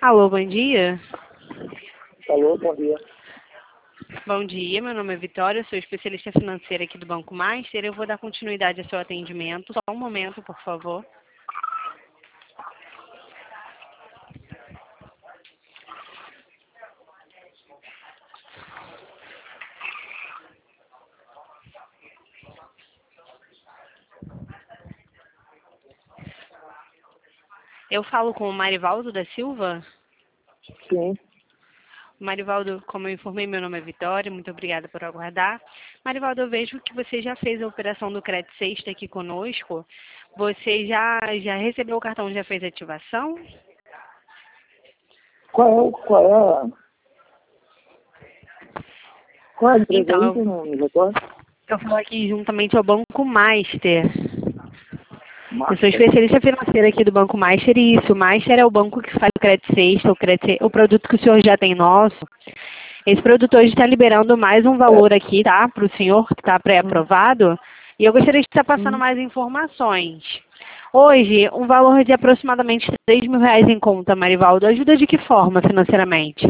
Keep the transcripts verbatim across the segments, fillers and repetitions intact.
Alô, bom dia. Alô, bom dia. Bom dia, meu nome é Vitória, sou especialista financeira aqui do Banco Master. Eu vou dar continuidade ao seu atendimento. Só um momento, por favor. Eu falo com o Marivaldo da Silva. Sim, Marivaldo, como eu informei, meu nome é Vitória, muito obrigada por aguardar. Marivaldo, eu vejo que você já fez a operação do Crédito Sexta aqui conosco. Você já, já recebeu o cartão, já fez a ativação? qual é, o- qual é a, qual é a empresa Então, aí eu, que eu não me recordo? eu falo aqui juntamente ao Banco Master. Eu sou Master. especialista financeira aqui do Banco Master e isso, o Master é o banco que faz o Crédito Sexta, o, crédito, o produto que o senhor já tem nosso. Esse produto hoje está liberando mais um É. valor aqui, tá? Para o senhor que está Hum, pré-aprovado. E eu gostaria de estar passando hum. mais informações. Hoje, um valor de aproximadamente três mil reais em conta, Marivaldo. Ajuda de que forma financeiramente?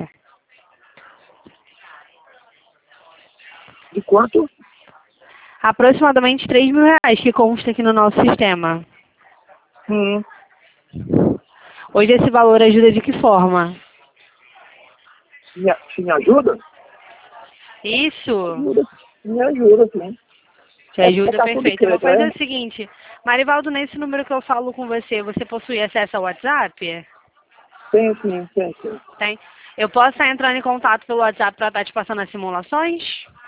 De quanto? Aproximadamente três mil reais que consta aqui no nosso sistema. Hum. Hoje esse valor ajuda de que forma? Me, a- se me ajuda? Isso. Ajuda. Me ajuda, sim. Te É, é ajuda, cartão de perfeito. Eu vou crédito, é? fazer o seguinte. Marivaldo, nesse número que eu falo com você, você possui acesso ao WhatsApp? Tem sim, tem sim. Tem. Eu posso estar entrando em contato pelo WhatsApp para estar te passando as simulações?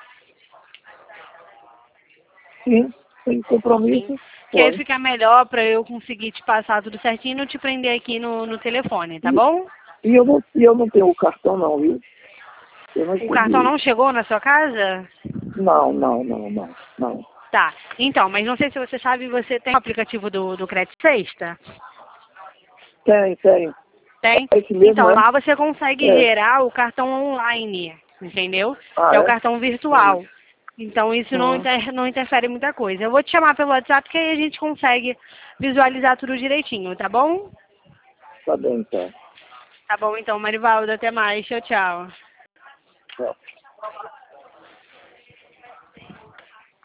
Sim, sem Sim. compromisso, Que aí pode. fica melhor para eu conseguir te passar tudo certinho e não te prender aqui no, no telefone, tá E, bom? e, eu não, e eu não tenho o cartão não, viu? Eu não O cartão recebi. não chegou na sua casa? Não, não, não, não, não. Tá. Então, mas não sei se você sabe, você tem o aplicativo do, do Crédito Sexta? Tem, tem. Tem? É esse mesmo, Então, é? lá você consegue É. gerar o cartão online, entendeu? Que Ah, é o é? cartão Hum. virtual. Então, isso não, Hum. inter, não interfere muita coisa. Eu vou te chamar pelo WhatsApp que aí a gente consegue visualizar tudo direitinho, tá bom? Tá bem, então. Tá bom, então, Marivaldo. Até mais. Tchau, tchau. Tchau.